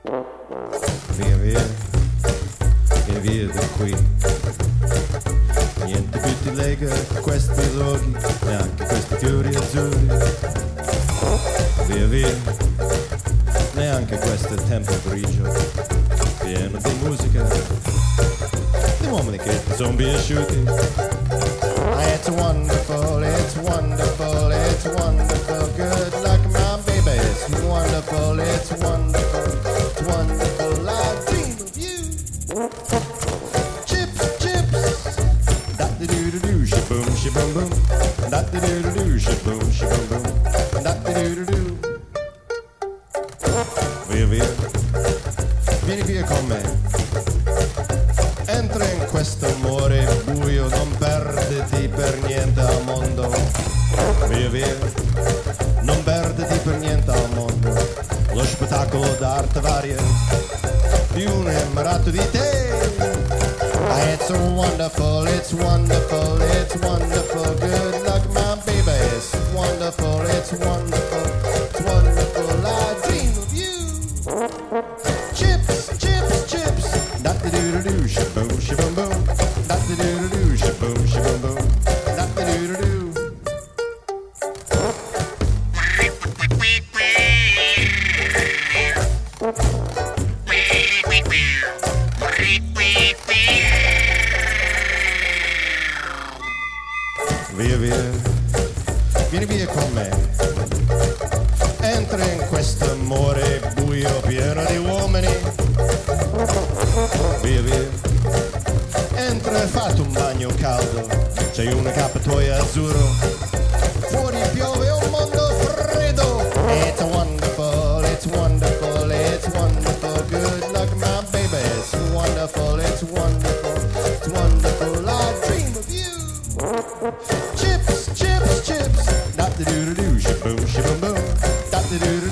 Via via, vieni via da qui. Niente più ti lega questi luoghi, neanche questi fiori azzurri. Via via, neanche questo tempo grigio, pieno di musica, di uomini che sono piaciuti. It's wonderful, it's wonderful, it's wonderful, good luck my baby. It's wonderful, it's wonderful, it's wonderful, I dream of you. Chips, chips, da-da-doo-doo-doo, shaboom, shaboom, boom. Da-da-doo-doo-doo, shaboom, shaboom, boom. Da-da-doo-doo-doo. Via, via, vieni via con me. Entra in questo amore buio, non perditi per niente al mondo. Via via, non perditi per niente al mondo. Lo spettacolo d'arte varia di un innamorato di te. It's wonderful, it's wonderful, it's wonderful. Good luck my baby. It's wonderful, it's wonderful, it's wonderful. I dream of you. Chips, chips, chips. Da-da-doo-doo-doo, shaboom, shaboom, boom. Da-da-doo-doo-doo, shaboom, shaboom, boom. Da-da-doo-doo-doo. Via, via, vieni via con me. Entra in questo amore buio pieno di uomini. Via via, entra e fatti un bagno caldo. C'hai un accappatoio azzurro. Fuori piove un mondo freddo. It's wonderful, it's wonderful, it's wonderful. Good luck my baby. It's wonderful, it's wonderful, it's wonderful. I dream of you. Chips, chips, chips. Da-da-doo-doo-doo, shaboom, shaboom, boom. Da-da-doo-doo.